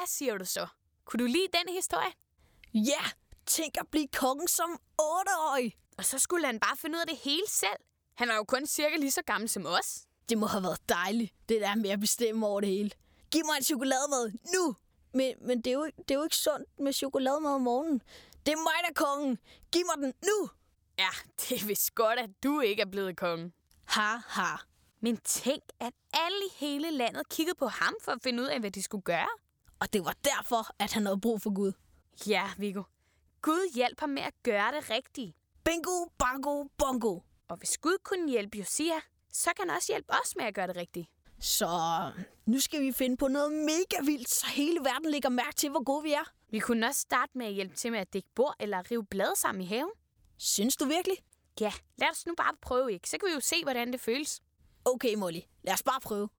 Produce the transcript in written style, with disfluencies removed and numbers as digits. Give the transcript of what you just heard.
Hvad siger du så? Kunne du lide den historie? Ja, tænk at blive kongen som 8-årig. Og så skulle han bare finde ud af det hele selv. Han var jo kun cirka lige så gammel som os. Det må have været dejligt, det der med at bestemme over det hele. Giv mig en chokolademad nu! Men det er jo ikke sundt med chokolademad om morgenen. Det er mig, der er kongen. Giv mig den nu! Ja, det er vist godt, at du ikke er blevet konge. Ha. Men tænk, at alle i hele landet kiggede på ham for at finde ud af, hvad de skulle gøre. Og det var derfor, at han havde brug for Gud. Ja, Viggo. Gud hjælper med at gøre det rigtige. Bingo, bango, bongo. Og hvis Gud kunne hjælpe Josia, så kan han også hjælpe os med at gøre det rigtige. Så nu skal vi finde på noget mega vildt, så hele verden lægger mærke til, hvor gode vi er. Vi kunne også starte med at hjælpe til med at dække bord eller rive blade sammen i haven. Synes du virkelig? Ja, lad os nu bare prøve, ikke? Så kan vi jo se, hvordan det føles. Okay, Molly. Lad os bare prøve.